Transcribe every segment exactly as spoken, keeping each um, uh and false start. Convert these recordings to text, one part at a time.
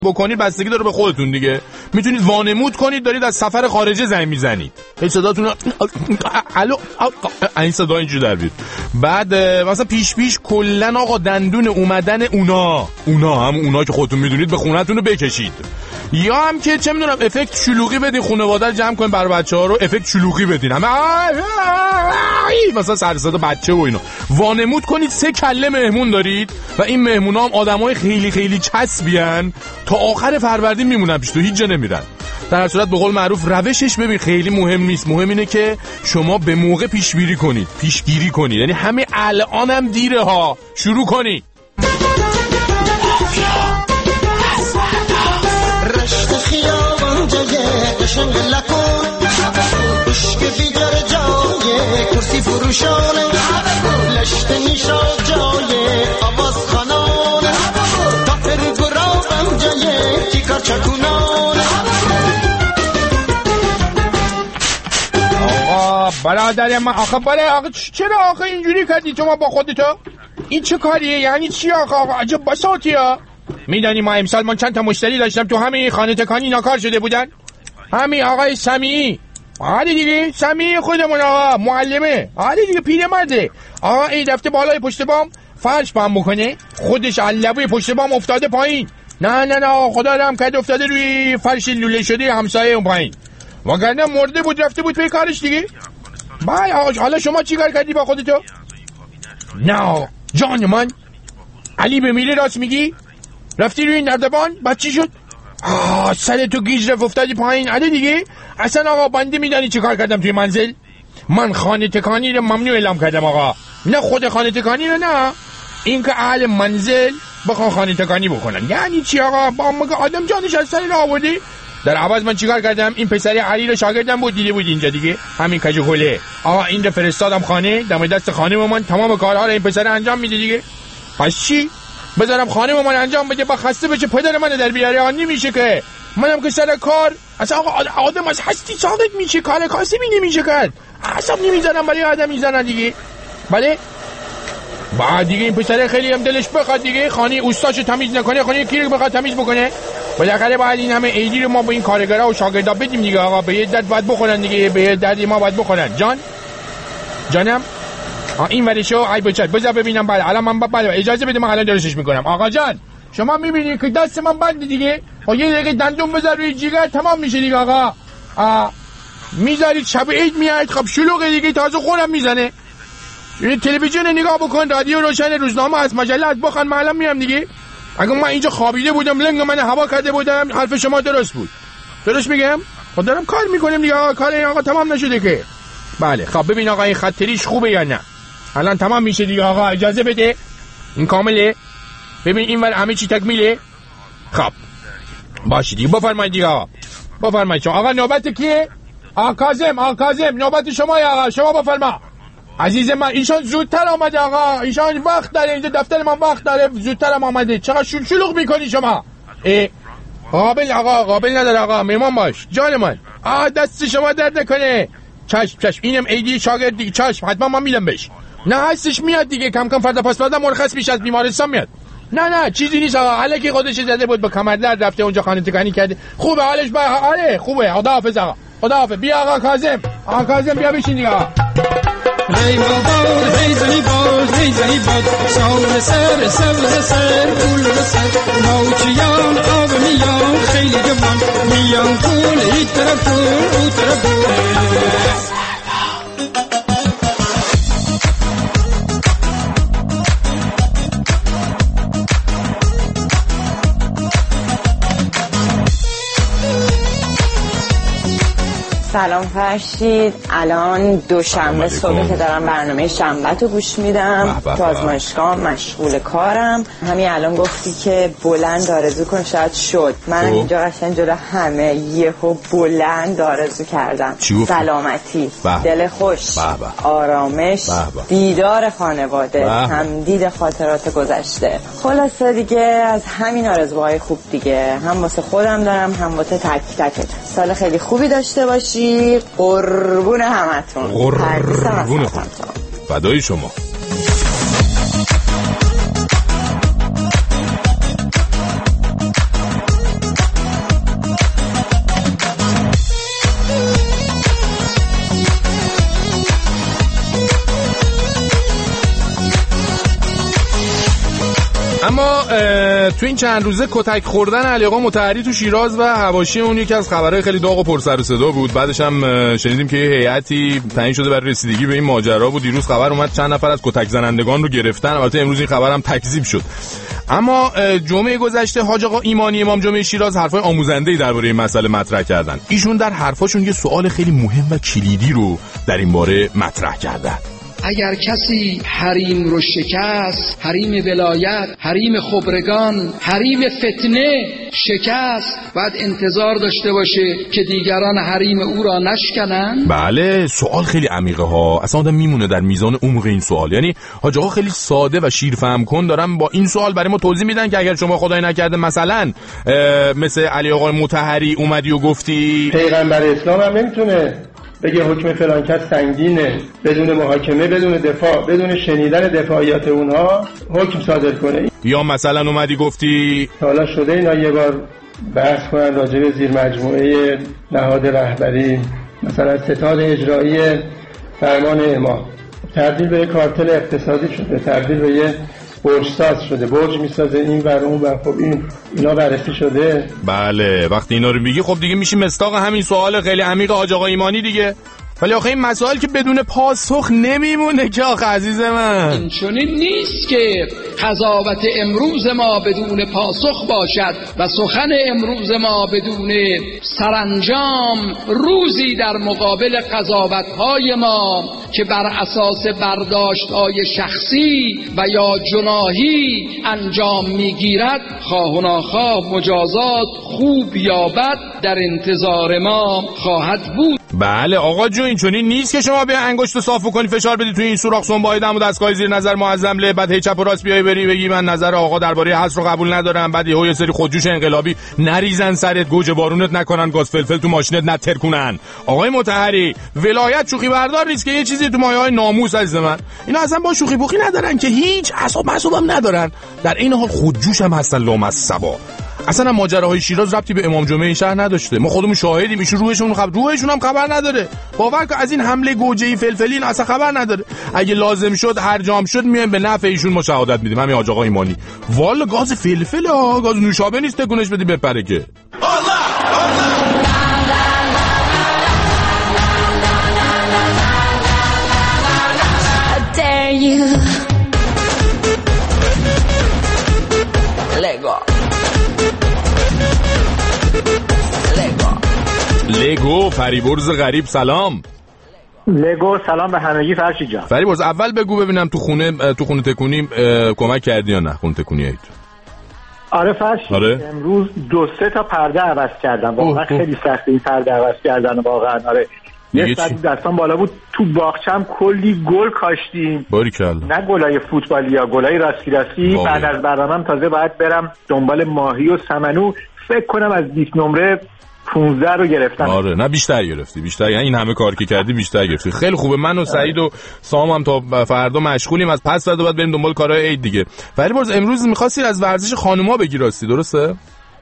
بکنید بستگی داره به خودتون دیگه. میتونید وانمود کنید دارید از سفر خارجه زنگ میزنید، هی صداتون الو این صدا اینجوری در بیاد. بعد مثلا پیش پیش کلا آقا دندون اومدن اونا اونا هم اونا که خودتون میدونید به خونتون رو بکشید، یا هم که چه میدونم افکت شلوغی بدین، خانواده رو جمع کنین، برای بچه‌ها رو افکت شلوغی بدین، همه مثلا سر صدا بچه و اینا. وانمود کنید سه کله مهمون دارید و این مهمونا هم آدمای خیلی خیلی چسبیان، تا آخر فروردین میمونن پیش تو، هیچ جا نمیرن. در هر صورت به قول معروف روشش ببین خیلی مهم نیست، مهم اینه که شما به موقع پیشگیری کنید پیشگیری کنید یعنی همه الانم دیره ها، شروع کنید. رشت خیابان جای قشنگ لکن بشک بیدر جای کرسی فروشانه لشت نیشا جای آواز خانانه تاپر گرابم جای تیکار چکونانه. آقا برادر من آخه برای آقا چرا آقا اینجوری کردی شما با خودتو؟ این چه کاریه؟ یعنی چی آقا؟ آقا عجب بساطی ها. میدانی ما امسال من چند تا مشتری داشتم تو همین خانه تکانی ناکار شده بودن. همین آقای سمیعی، آره دیگه سمیعی خودمون آقا معلمه، آره دیگه پیرمرده. آقا این دفعه بالای پشت بام فرش بام بکنه، خودش علبوی پشت بام افتاده پایین. نه نه نه خدا رحم کرده افتاده روی فرش لوله شده همسایه اون پایین، وگرنه مرده بود رفته بود پی کارش دیگه. بای آقا حالا شما چی کار کردی با خودتو؟ نه جان من علی بمیره راست میگی؟ رفتی روی نردبان بعد چی شد؟ آه سر تو گیج رفت افتادی پایین. علی دیگه اصلا آقا بنده میدانی چی کار کردم توی منزل؟ من خانه تکانی رو ممنوع اعلام کردم آقا، نه خود خانه تکانی رو، نه این که اهل منزل بخوان خانه تکانی بکنن. یعنی چی آقا؟ با مگه آدم جانش از سر راه آوردی؟ در عوض من چیکار کردم؟ این پسری علی رو شاگردم بود دیده بود اینجا دیگه، همین کجوله آقا این رو فرستادم خانه، دم دست خانه من تمام کارها رو این پسر انجام میده دیگه. پس چی؟ بذارم خانه من انجام بده با خسته بشه پدر من در بیاره؟ آن نمیشه که، منم که سر کار اصلا آقا آدم از هستی ساقط میشه، کار کاسبی نمیشه کرد، حساب نمیزنم برای آدم میزنن دیگه. بله بعد دیگه این پسر خیلی هم دلش بخواد دیگه خانه اوستاشو تمیز نکنه، خانه کی رو بخواد تمیز بکنه؟ بالاخره باید این همه ایدی رو ما با این کارگرا و شاگردا بدیم دیگه آقا، به یه درد باید بخورن دیگه، به یه درد ما باید بخورن. جان جانم این وریشو ای بچت بذار ببینم. بله الان من بله اجازه بده من الان درستش میکنم. آقا جان شما میبینی که دست من بنده دیگه، خب یه دقیقه دندون بذار روی جیگر تمام میشه دیگه آقا. میذارید شب عید میاد خب شلوغه دیگه، تازه خونم میزنه. این تلویزیون نگاه بکن، رادیو روشن، روزنامه از مجله از بخوان، من الان میام دیگه. اگه من اینجا خوابیده بودم لنگ من هوا کرده بودم حرف شما درست بود، درست میگم؟ خب دارم کار میکنم دیگه آقا، کار این آقا تمام نشده که. بله خب ببین آقا این خطریش خوبه یا نه؟ الان تمام میشه دیگه آقا، اجازه بده این کامله. ببین این ور همه چی تکمیله. خب باشه دیگه بفرمایید دیگه آقا، بفرمایید شما. آقا نوبت کیه؟ آقا کاظم، آقا کاظم نوبت شما یا آقا، شما بفرما. عزیز من ایشان زودتر آمده آقا، ایشان وقت داره، اینجا دفتر من وقت داره، زودتر هم آمده. چقدر شل شلوغ میکنی شما؟ اه قابل آقا، قابل نداره آقا، میمان باش جان من. آه دست شما درد نکنه. چشم چشم اینم ایدی شاگرد دیگه، چشم حتما من میدم بهش. نه هستش میاد دیگه، کم کم فردا پس فردا مرخص میشه از بیمارستان میاد. نه نه چیزی نیست آقا، الکی خودش زده بود به کمر درد رفته اونجا خانه تکانی کرده، خوبه حالش با آره خوبه. خداحافظ آقا، خداحافظ. بیا آقا کاظم، آقا کاظم بیا بشین دیگه. ای بابا ای زنی باز ای زنی باز شاور سر سبز سر پول سر موچیان آب میان خیلی جوان میان پول ای طرف پول او طرف پول. سلام فرشید، الان دوشنبه صبح که دارم برنامه شنبه‌تو گوش میدم تو آزمایشگاه، مشغول کارم. همین الان گفتی که بلند آرزو کن شاید شد. منم اینجا قشنگ جلو همه یهو بلند آرزو کردم سلامتی، دل خوش، آرامش، دیدار خانواده، تمدید خاطرات گذشته. خلاصه دیگه از همین آرزوهای خوب دیگه، هم واسه خودم دارم هم واسه تک تکت. سال خیلی خوبی داشته باشی. قربون همتون، قربون فدای شما. تو این چند روزه کتک خوردن علی آقا مطهری تو شیراز و حواشی اون یکی از خبرهای خیلی داغ و پر سر و صدا بود. بعدش هم شنیدیم که یه هیئتی تعیین شده برای رسیدگی به این ماجرا بود. دیروز خبر اومد چند نفر از کتک زنندگان رو گرفتن. البته امروز این خبر هم تکذیب شد. اما جمعه گذشته حاج آقا ایمانی امام جمعه شیراز حرفای آموزنده‌ای درباره این مسئله مطرح کردن. ایشون در حرفاشون یه سوال خیلی مهم و کلیدی رو در این باره مطرح کردن. اگر کسی حریم رو شکست، حریم ولایت، حریم خبرگان، حریم فتنه شکست، باید انتظار داشته باشه که دیگران حریم او را نشکنن؟ بله، سوال خیلی عمیقه ها. اصلا آدم میمونه در میزان عمق این سوال. یعنی حاج آقا خیلی ساده و شیرفهم کن دارن با این سوال برای ما توضیح میدن که اگر شما خدای نکرده مثلا مثل علی آقا مطهری اومدی و گفتی پیغمبر اسلام هم نمیتونه بگه حکم فلان کس سنگینه بدون محاکمه، بدون دفاع، بدون شنیدن دفاعیات اونها حکم صادر کنه. یا مثلا اومدی گفتی حالا شده اینا یه بار بحث کنن راجع به زیر مجموعه نهاد رهبری، مثلا ستاد اجرایی فرمان امام تبدیل به کارتل اقتصادی شده، تبدیل به یه برج‌ساز شده، برج میسازه این ور اون ور. خب این اینا بررسی شده. بله، وقتی اینا رو میگی خب دیگه میشی مصداق همین سوال خیلی عمیق حاج آقا ایمانی دیگه. ولی آخه این مسائل که بدون پاسخ نمیمونه که آخه عزیز من. این چنین نیست که قضاوت امروز ما بدون پاسخ باشد و سخن امروز ما بدون سرانجام روزی در مقابل قضاوت‌های ما که بر اساس برداشت‌های شخصی و یا جناحی انجام میگیرد، خواه و ناخواه مجازات خوب یا بد در انتظار ما خواهد بود. بله آقا جو، این چنین نیست که شما به انگشت صاف کنی فشار بدی توی این سوراخ سنبای دم و دستگاه زیر نظر معظم له، بعد هی چپ و راست بیای بری بگی من نظر آقا درباره حذف رو قبول ندارم، بعد یهو یه سری خودجوش انقلابی نریزن سرت، گوجه بارونت نکنن، گاز فلفل تو ماشینت نترکونن. آقای مطهری، ولایت شوخی بردار نیست که یه چیزی تو مایه‌های ناموس عزیز من. اینا اصلا با شوخی بوخی ندارن که هیچ اعصاب معصوبم ندارن، در این حال خودجوش هم هستن لامصبا. اصلا ماجراهای شیراز ربطی به امام جمعه این شهر نداشته، ما خودمون شاهدیم. ایشون روحشون خبر روحشون هم خبر نداره. باور کن از این حمله گوجه‌ای فلفلی این اصلا خبر نداره. اگه لازم شد هر جام شد میایم به نفع ایشون ما شهادت میدیم. همین حاج آقا ایمانی والا گاز فلفل ها، گاز نوشابه نیست تکونش بدی بپره که. لگو فریبرز غریب سلام. لگو سلام به همگی. فرشید جان فریبرز اول بگو ببینم تو خونه تو خونه تکونی کمک کردی یا نه؟ خونه تکونی هایت؟ آره فرشید، آره. امروز دو سه تا پرده عوض کردم، واقعا خیلی سخته این پرده عوض کردن واقعا. آره یه ساعت دستان بالا بود، تو باغچم کلی گل کاشتیم. باریکلا. نه گلای فوتبالی یا گلای راستی راستی. بعد از برنامه‌ام تازه باید برم دنبال ماهی و سمنو. فکر کنم از بیست نمره پانزده رو گرفتم. آره نه بیشتر گرفتی، بیشتر، یعنی این همه کار که کردی بیشتر گرفتی. خیلی خوبه. من و سعید و سام هم تا فردا مشغولیم، از پس فردا بعد بریم دنبال کارهای عید دیگه. فریبرز امروز می‌خواستی از ورزش خانوما بگی راستی، درسته؟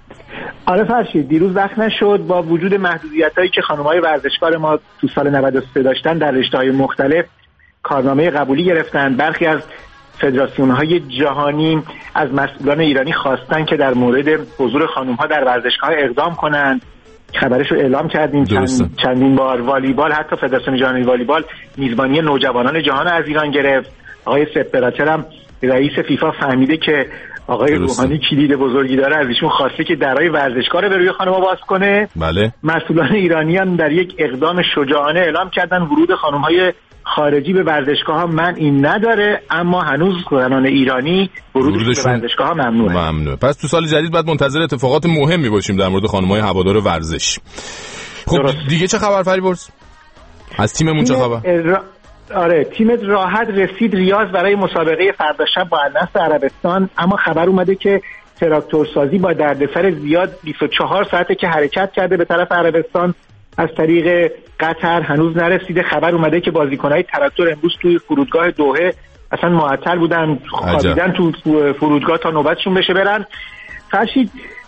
آره فرشید، دیروز وقت نشد با وجود محدودیتایی که خانم‌های ورزشکار ما تو سال نود و سه داشتن در رشته‌های مختلف کارنامه قبولی گرفتن. برخی از فدراسیون‌های جهانی از مسئولان ایرانی خواستن که در مورد حضور خانم‌ها در ورزشگاه اقدام کنند. خبرش رو اعلام کردیم چند، چندین بار. والیبال، حتی فدراسیون جهانی والیبال میزبانی نوجوانان جهان از ایران گرفت. آقای سپراتر هم رئیس فیفا فهمیده که آقای روحانی کلید بزرگی داره، از ایشون خواسته که درای ورزشگاه رو به روی خانم‌ها باز کنه. بله. مسئولان ایرانی هم در یک اقدام شجاعانه اعلام کردن ورود خانم‌های خارجی به ورزشگاه ها منعی نداره، اما هنوز زنان ایرانی ورودشون به ورزشگاه ها ممنوعه. ممنوعه. پس تو سال جدید بعد منتظر اتفاقات مهمی باشیم در مورد خانم‌های هوادار ورزش. خب درست. دیگه چه خبر فریبرز؟ از تیممون چه خبر؟ را... آره تیمت راحت رسید ریاض برای مسابقه فردا شب با النصر عربستان، اما خبر اومده که تراکتورسازی با دردسر زیاد بیست و چهار ساعته که حرکت کرده به طرف عربستان از طریق قطر، هنوز نرسیده. خبر اومده که بازیکن‌های تراکتور امروز توی فرودگاه دوحه اصلا معطل بودن، خوابیدن تو فرودگاه تا نوبتشون بشه برن. فرشید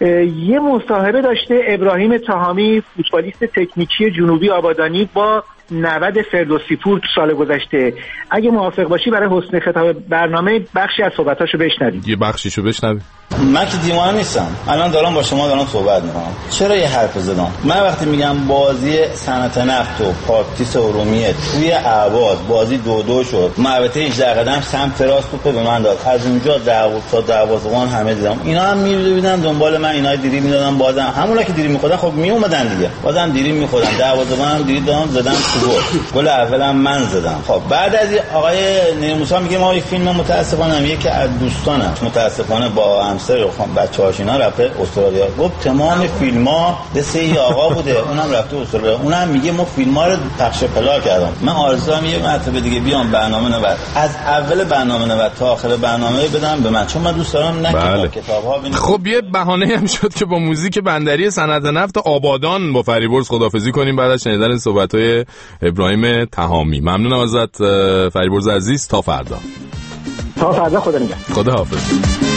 یه مصاحبه داشته ابراهیم تهامی، فوتبالیست تکنیکی جنوبی آبادانی، با نود فردوسی پور تو سال گذشته. اگه موافق باشی برای حسن خطاب برنامه بخشی از صحبتاشو بشنویم. یه بخشیشو بشنویم. من که دیوانه نیستم، الان دارم با شما دارم صحبت میکنم. چرا یه حرف زدم؟ من وقتی میگم بازی صنعت نفت و پارتیس ارومیه توی اهواز بازی دو دو شد، محوطه هجده قدم سمت راست توپ به من داد، از اونجا دعوا تا دروازه‌بان همه دیدم، اینا هم می‌دیدن دنبال من، اینا دیری میدادن، بازم همونا که دیری می‌خوردن خب میومدن دیگه، بازم دیری می‌خوردن، دروازه‌بان هم دیری دادن، زدن تو گل. گل اولم من زدم. خب بعد از آقای نیموسا میگه ما این فیلم متاسفانه میگه که از دوستانم متاسفانه با همسر خانم بچه‌هاش اینا رفته استرالیا. گفت تمام فیلم‌ها دست این آقا بوده، اونم رفته استرالیا. اونم میگه ما فیلم‌ها رو پخش پلا کردم. من آرزو دارم یه مرتبه دیگه بیام برنامه نوبت از اول برنامه نوبت تا آخر برنامه بدم به من، چون من دوست دارم نه بله. کتاب‌ها ببینم. خب یه بهانه هم شد که با موزیک بندری صنعت نفت آبادان با فریبرز خداحافظی کنیم بعد از شنیدن صحبت‌های ابراهیم تهامی. ممنونم ازت فریبرز عزیز. تا فردا. تا فردا، خدا نگهدار. خدا حافظ.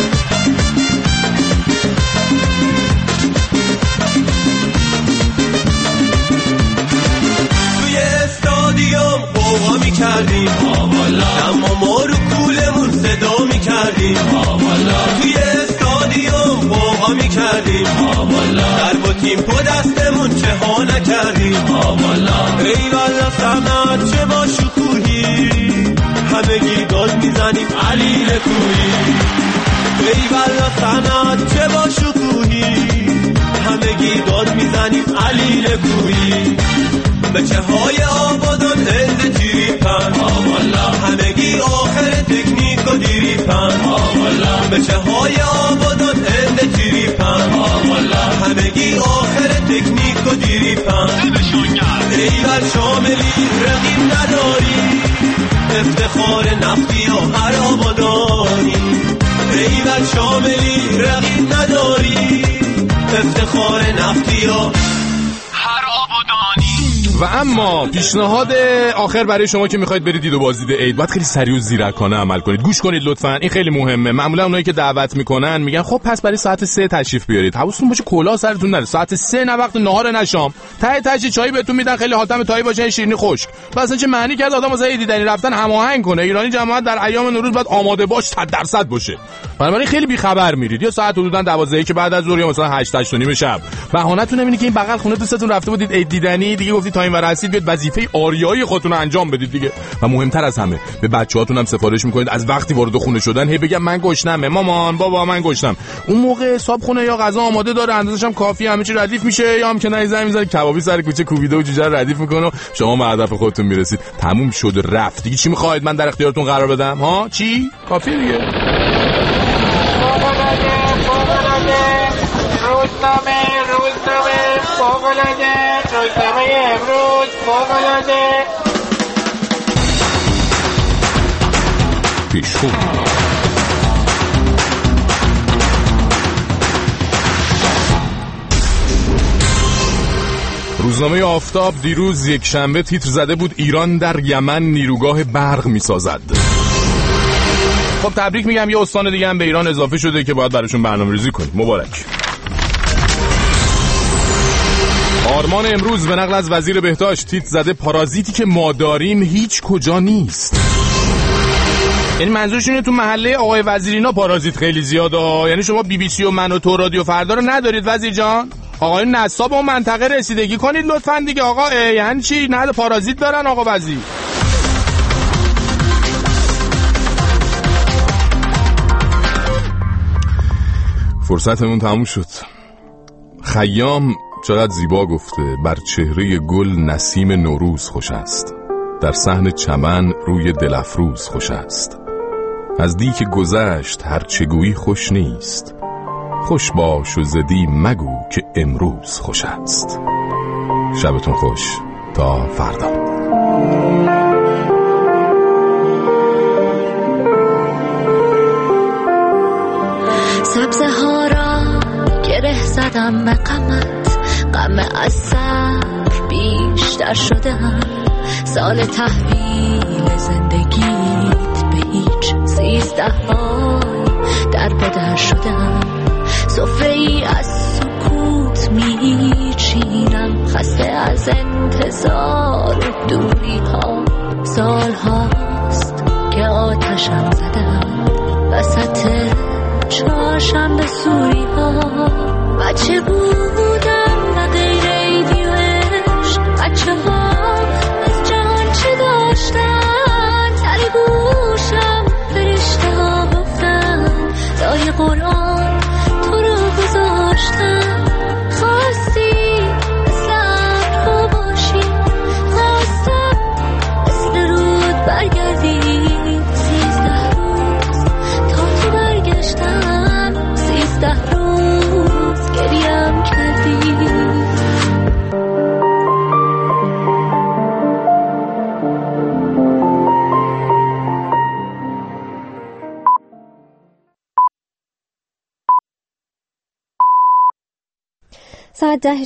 توی استادیوم قوقا می‌کردیم اما ما رو کولمون صدا می‌کردیم، توی استادیوم قوقا می‌کردیم در با تیم پو دستمون چه ها نکردیم. ای والا صنعت چه با شکوهی، همگی گل میزنیم علی لکویی. ای والا صنعت چه با شکوهی، همگی گل میزنیم علی لکویی. بچه های آبادان هند جیریپن، همگی آخر تکنیک و دیریپن. بچه های آبادان هند جیریپن، همگی آخر تکنیک و دیریپن. ایول شاملی رقیب نداری، افتخار نفتی و هر آبادانی. ایول شاملی رقیب نداری، افتخار نفتی و هر آبادانی. و اما پیشنهاد آخر برای شما که میخواید برید دید و بازدید عید، باید خیلی سریع و زیرکانه عمل کنید. گوش کنید لطفاً، این خیلی مهمه. معمولا اونایی که دعوت میکنن میگن خب پس برای ساعت سه تشریف بیارید. حواستون باشه کلاه سرتون نره. ساعت سه نه وقت نهار نه شام. ته تهش چای بهتون میدن، خیلی حاتم تایی باشه، شیرینی خشک. اصلا چه معنی کرد آدم واسه دیدنی رفتن هماهنگ کنه؟ ایرانی جماعت در ایام نوروز باید آماده باش صد درصد باشه. بنابراین خیلی بی خبر میرید. یا ساعت حدوداً دوازده که بعد از ظهر یا مثلا هشت هشت و نیم شب. بهانه‌تون اینه که این بغل خونه دوستتون رفته بودید عید دیدنی، دیگه گفتید تا این ور هستید بیاد وظیفه آریایی خودتون رو انجام بدید دیگه. و مهمتر از همه به بچه‌هاتون هم سفارش میکنید از وقتی وارد خونه شدن هی بگم من گشنمه، مامان بابا من گشنم. اون موقع حساب خونه یا غذا آماده داره، اندازش هم کافی، همه چی ردیف میشه، یا هم که نه زنگ میزنه کبابی سر کوچه کوبیده و جوجه رو ردیف میکنه و شما به هدف خودتون میرسید. تموم شد رفت دیگه. چی میخواید من در اختیارتون قرار بدم؟ ها چی؟ کافی دیگه. روزنامه روزنامه فوق‌العاده، روزنامه امروز فوق‌العاده. پیشخون روزنامه آفتاب دیروز یک شنبه تیتر زده بود ایران در یمن نیروگاه برق میسازد. خب تبریک میگم، یه استان دیگه هم به ایران اضافه شده که باید براشون برنامه‌ریزی کنیم. مبارک. آرمان امروز به نقل از وزیر بهداشت تیتر زده پارازیتی که ما داریم هیچ کجا نیست. یعنی منظورش اینه تو محله آقای وزیرینا پارازیت خیلی زیاده. یعنی شما بی بی سی و من و تو رادیو فردا رو ندارید وزیر جان؟ آقای نصاب اون منطقه رسیدگی کنید لطفاً دیگه. آقا یعنی چی؟ نه پارازیت دارن آقا وزیر. فرصتمون تموم شد. خیام چقدر زیبا گفته بر چهره گل نسیم نوروز خوش است، در صحن چمن روی دلفروز خوش است. از دی که گذشت هر چگویی خوش نیست، خوش باش و زدی مگو که امروز خوش است. شبتون خوش تا فردا. سبزه ها را گره زدم به غمت، غم از صبر بیشتر شده هم. سال تحویل زندگیت به هیچ سیزده های در بدر شده هم. سفره‌ای از سکوت میچینم، خسته از انتظار و دوری ها. سال هاست که آتشم زدم وسط چهارشنبه سوری ها. بچه بودم و غیر ایدی و عشق، بچه ها از جهان چه داشتن؟ سر گوشم فرشته ها گفتن لای قرآن تو رو گذاشتن. خواستی مثل ابرها باشی، خواستم مثل رود برگردی. سیزده روز تا تو برگشتم، سیزده روز گریم کردی. ساعت ده